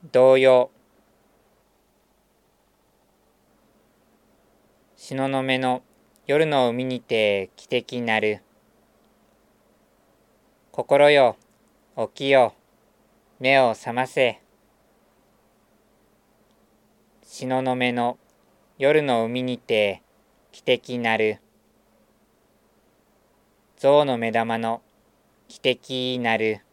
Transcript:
童謡。東雲の夜の海にて汽笛鳴る。心よ起きよ目を覚ませ。東雲の夜の海にて汽笛鳴る。象の目玉の汽笛鳴る。